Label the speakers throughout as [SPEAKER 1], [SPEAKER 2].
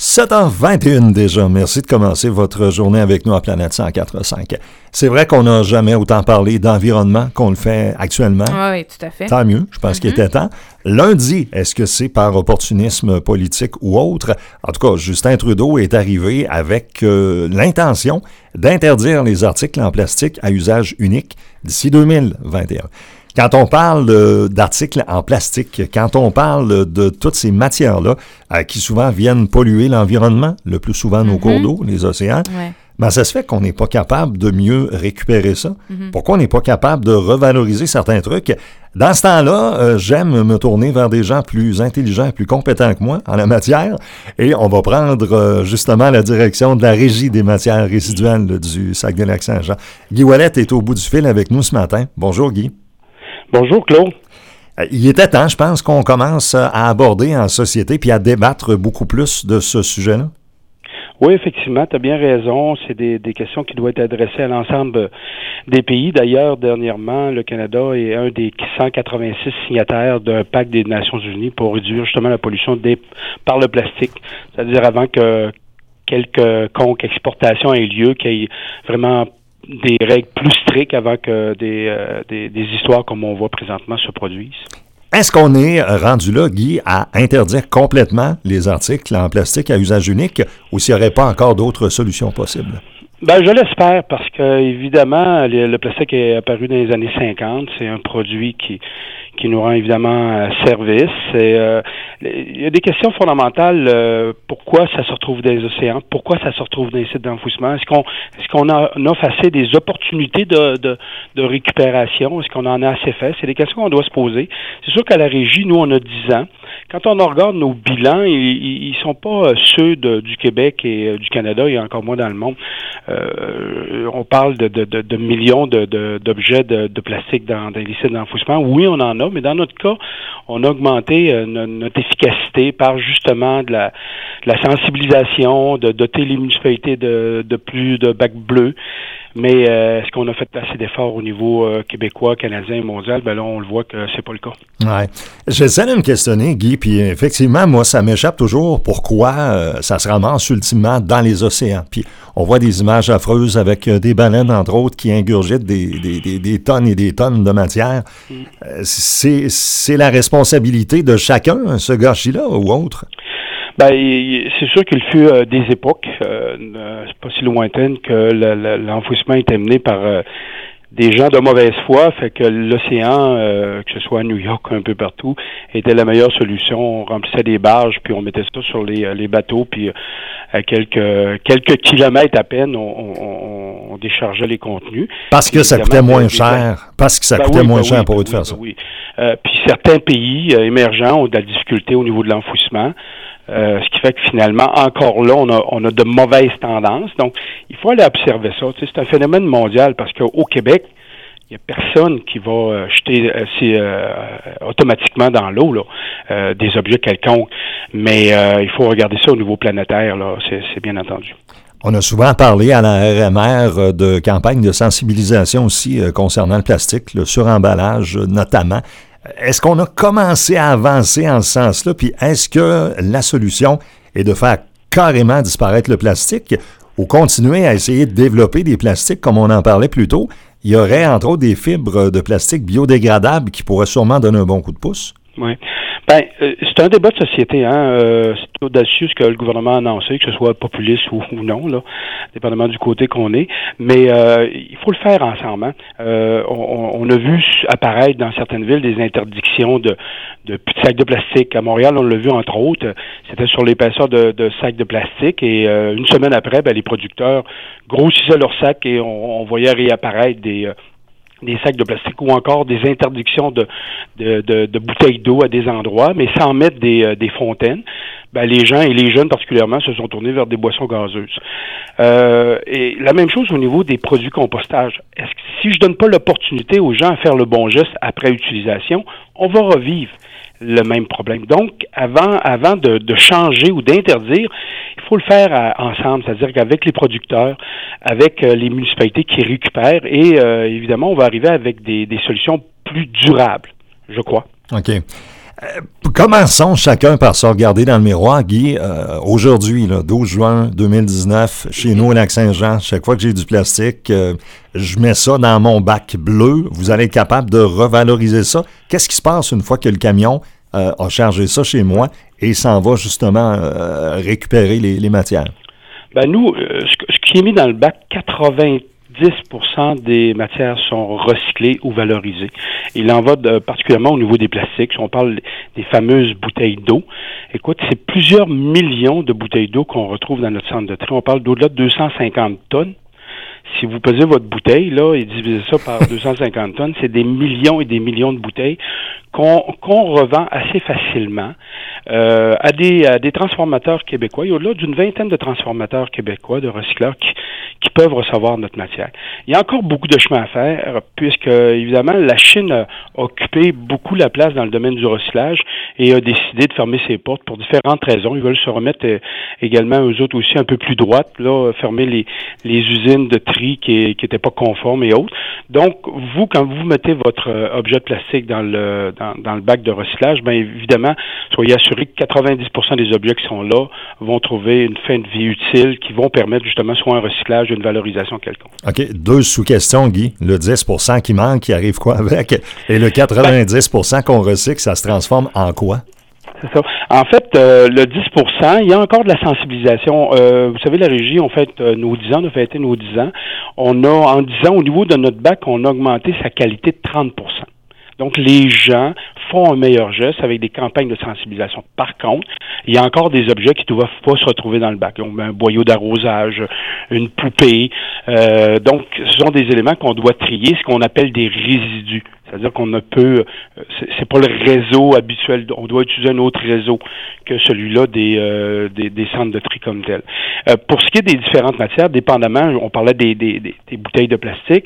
[SPEAKER 1] 7h21 déjà. Merci de commencer votre journée avec nous à Planète 104.5. C'est vrai qu'on n'a jamais autant parlé d'environnement qu'on le fait actuellement.
[SPEAKER 2] Oui, tout à fait.
[SPEAKER 1] Tant mieux, je pense qu'il était temps. Lundi, est-ce que c'est par opportunisme politique ou autre? En tout cas, Justin Trudeau est arrivé avec l'intention d'interdire les articles en plastique à usage unique d'ici 2021. Quand on parle d'articles en plastique, quand on parle de toutes ces matières-là qui souvent viennent polluer l'environnement, le plus souvent nos cours d'eau, les océans, ben ça se fait qu'on n'est pas capable de mieux récupérer ça. Pourquoi on n'est pas capable de revaloriser certains trucs? Dans ce temps-là, j'aime me tourner vers des gens plus intelligents et plus compétents que moi en la matière et on va prendre justement la direction de la Régie des matières résiduelles du Saguenay-Lac-Saint-Jean. Guy Ouellette est au bout du fil avec nous ce matin. Bonjour Guy.
[SPEAKER 3] Bonjour Claude.
[SPEAKER 1] Il était temps, je pense, qu'on commence à aborder en société puis à débattre beaucoup plus de ce sujet-là.
[SPEAKER 3] Oui, effectivement, tu as bien raison. C'est des questions qui doivent être adressées à l'ensemble des pays. D'ailleurs, dernièrement, le Canada est un des 186 signataires d'un pacte des Nations Unies pour réduire justement la pollution par le plastique. C'est-à-dire avant que quelconque exportation ait lieu, qu'il y ait vraiment des règles plus strictes avant que des histoires comme on voit présentement se produisent.
[SPEAKER 1] Est-ce qu'on est rendu là, Guy, à interdire complètement les articles en plastique à usage unique ou s'il n'y aurait pas encore d'autres solutions possibles?
[SPEAKER 3] Ben, je l'espère parce que, évidemment, le plastique est apparu dans les années 50. C'est un produit qui nous rend évidemment service. Il y a des questions fondamentales. Pourquoi ça se retrouve dans les océans? Pourquoi ça se retrouve dans les sites d'enfouissement? Est-ce qu'on offre assez des opportunités de récupération? Est-ce qu'on en a assez fait? C'est des questions qu'on doit se poser. C'est sûr qu'à la Régie, nous, on a 10 ans. Quand on regarde nos bilans, ils sont pas ceux du Québec et du Canada et encore moins dans le monde. On parle de millions d'objets de plastique dans les sites d'enfouissement. Oui, on en a, mais dans notre cas, on a augmenté notre efficacité par justement de la sensibilisation, de doter les municipalités de plus de bacs bleus. Mais est-ce qu'on a fait assez d'efforts au niveau québécois, canadien et mondial? Ben là, on le voit que c'est pas le cas.
[SPEAKER 1] Ouais. J'essaie de me questionner, Guy, puis effectivement, moi, ça m'échappe toujours pourquoi ça se ramasse ultimement dans les océans. Puis on voit des images affreuses avec des baleines, entre autres, qui ingurgitent des tonnes et des tonnes de matière. C'est la responsabilité de chacun, ce gâchis-là, ou autre?
[SPEAKER 3] Ben, c'est sûr qu'il fut des époques, c'est pas si lointaine, que l'enfouissement était mené par des gens de mauvaise foi, fait que l'océan, que ce soit à New York, un peu partout, était la meilleure solution. On remplissait des barges, puis on mettait ça sur les bateaux, puis à quelques kilomètres à peine, on déchargeait les contenus.
[SPEAKER 1] Parce que ça coûtait moins cher. Parce que ça coûtait moins cher pour eux de faire ça.
[SPEAKER 3] Oui. Puis certains pays émergents ont de la difficulté au niveau de l'enfouissement. Ce qui fait que finalement, encore là, on a de mauvaises tendances. Donc, il faut aller observer ça. Tu sais, c'est un phénomène mondial parce qu'au Québec, il n'y a personne qui va jeter automatiquement dans l'eau là, des objets quelconques. Mais il faut regarder ça au niveau planétaire, là, c'est bien entendu.
[SPEAKER 1] On a souvent parlé à la RMR de campagnes de sensibilisation aussi concernant le plastique, le suremballage notamment. Est-ce qu'on a commencé à avancer en ce sens-là? Puis est-ce que la solution est de faire carrément disparaître le plastique ou continuer à essayer de développer des plastiques comme on en parlait plus tôt? Il y aurait entre autres des fibres de plastique biodégradables qui pourraient sûrement donner un bon coup de pouce.
[SPEAKER 3] Oui. Ben, c'est un débat de société, hein. C'est audacieux ce que le gouvernement a annoncé, que ce soit populiste ou non, là, dépendamment du côté qu'on est. Mais il faut le faire ensemble. Hein. On a vu apparaître dans certaines villes des interdictions de petits sacs de plastique. À Montréal, on l'a vu entre autres. C'était sur l'épaisseur de sacs de plastique. Et une semaine après, ben, les producteurs grossissaient leurs sacs et on voyait réapparaître des sacs de plastique ou encore des interdictions de bouteilles d'eau à des endroits, mais sans mettre des fontaines. Ben, les gens et les jeunes particulièrement se sont tournés vers des boissons gazeuses. Et la même chose au niveau des produits compostage. Est-ce que si je donne pas l'opportunité aux gens à faire le bon geste après utilisation, on va revivre le même problème. Donc, avant de changer ou d'interdire, il faut le faire ensemble, c'est-à-dire qu'avec les producteurs, avec les municipalités qui récupèrent, et évidemment, on va arriver avec des solutions plus durables, je crois.
[SPEAKER 1] OK. Commençons chacun par se regarder dans le miroir. Guy, aujourd'hui, 12 juin 2019, chez nous au Lac-Saint-Jean, chaque fois que j'ai du plastique, je mets ça dans mon bac bleu. Vous allez être capable de revaloriser ça. Qu'est-ce qui se passe une fois que le camion a chargé ça chez moi et s'en va justement récupérer les matières?
[SPEAKER 3] Ben nous, ce qui est mis dans le bac, 90% des matières sont recyclées ou valorisées. Il en va particulièrement au niveau des plastiques. Si on parle des fameuses bouteilles d'eau, écoute, c'est plusieurs millions de bouteilles d'eau qu'on retrouve dans notre centre de tri. On parle d'au-delà de 250 tonnes. Si vous pesez votre bouteille, là, et divisez ça par 250 tonnes, c'est des millions et des millions de bouteilles qu'on revend assez facilement à des transformateurs québécois. Il y a au-delà d'une vingtaine de transformateurs québécois, de recycleurs qui peuvent recevoir notre matière. Il y a encore beaucoup de chemin à faire, puisque, évidemment, la Chine a occupé beaucoup la place dans le domaine du recyclage et a décidé de fermer ses portes pour différentes raisons. Ils veulent se remettre également, eux autres aussi, un peu plus droite, là, fermer les usines de tri qui n'étaient pas conformes et autres. Donc, vous, quand vous mettez votre objet de plastique dans le bac de recyclage, bien évidemment, soyez assurés que 90% des objets qui sont là vont trouver une fin de vie utile qui vont permettre justement soit un recyclage ou une valorisation quelconque.
[SPEAKER 1] OK. 2 sous-questions, Guy. Le 10% qui manque, il arrive quoi avec? Et le 90% qu'on recycle, ça se transforme en quoi?
[SPEAKER 3] C'est ça. En fait, le 10%, il y a encore de la sensibilisation. Vous savez, la Régie, on fête nos 10 ans, on a fêté nos 10 ans. On a, en 10 ans, au niveau de notre bac, on a augmenté sa qualité de 30%. Donc, les gens font un meilleur geste avec des campagnes de sensibilisation. Par contre, il y a encore des objets qui ne doivent pas se retrouver dans le bac. On met un boyau d'arrosage, une poupée. Donc, ce sont des éléments qu'on doit trier, ce qu'on appelle des résidus. C'est-à-dire qu'on ne peut, c'est pas le réseau habituel. On doit utiliser un autre réseau que celui-là des centres de tri comme tel. Pour ce qui est des différentes matières, dépendamment, on parlait des bouteilles de plastique,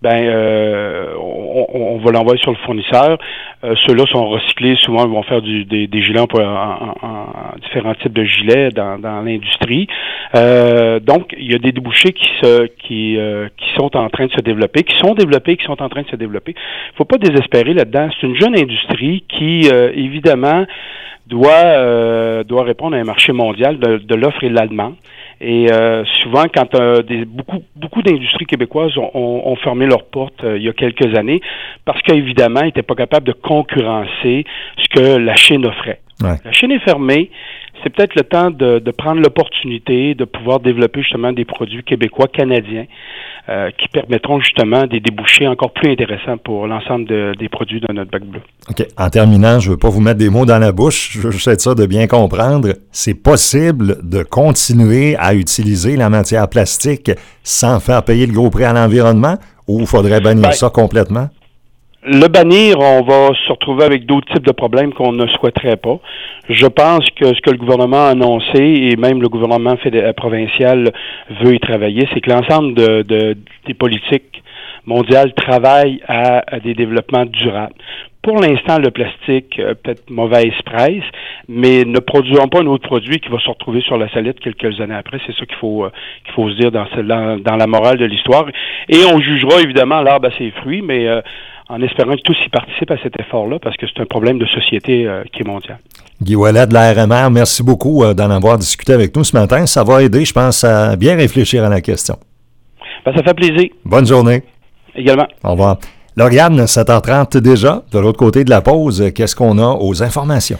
[SPEAKER 3] on va l'envoyer sur le fournisseur. Ceux-là sont recyclés. Souvent, ils vont faire des gilets en différents types de gilets dans l'industrie. Donc, il y a des débouchés qui sont en train de se développer, qui sont en train de se développer. Faut pas désespérer là-dedans. C'est une jeune industrie qui, évidemment, doit répondre à un marché mondial de l'offre et de la demande. Et souvent, quand beaucoup d'industries québécoises ont fermé leurs portes il y a quelques années, parce qu'évidemment, ils n'étaient pas capables de concurrencer ce que la Chine offrait. Ouais. La Chine est fermée. C'est peut-être le temps de prendre l'opportunité de pouvoir développer justement des produits québécois, canadiens, qui permettront justement des débouchés encore plus intéressants pour l'ensemble des produits de notre bac bleu.
[SPEAKER 1] OK. En terminant, je ne veux pas vous mettre des mots dans la bouche. Je veux juste être sûr de bien comprendre. C'est possible de continuer à utiliser la matière plastique sans faire payer le gros prix à l'environnement ou il faudrait bannir ça complètement?
[SPEAKER 3] Le bannir, on va se retrouver avec d'autres types de problèmes qu'on ne souhaiterait pas. Je pense que ce que le gouvernement a annoncé, et même le gouvernement provincial veut y travailler, c'est que l'ensemble des politiques mondiales travaillent à des développements durables. Pour l'instant, le plastique, peut-être mauvaise presse, mais ne produisons pas un autre produit qui va se retrouver sur la sellette quelques années après. C'est ça qu'il faut se dire dans la morale de l'histoire. Et on jugera évidemment l'arbre à ses fruits, mais en espérant que tous y participent à cet effort-là, parce que c'est un problème de société qui est mondial.
[SPEAKER 1] Guy Ouellet de la RMR, merci beaucoup d'en avoir discuté avec nous ce matin. Ça va aider, je pense, à bien réfléchir à la question.
[SPEAKER 3] Ça fait plaisir.
[SPEAKER 1] Bonne journée.
[SPEAKER 3] Également.
[SPEAKER 1] Au revoir. Lauriane, 7h30 déjà. De l'autre côté de la pause, qu'est-ce qu'on a aux informations?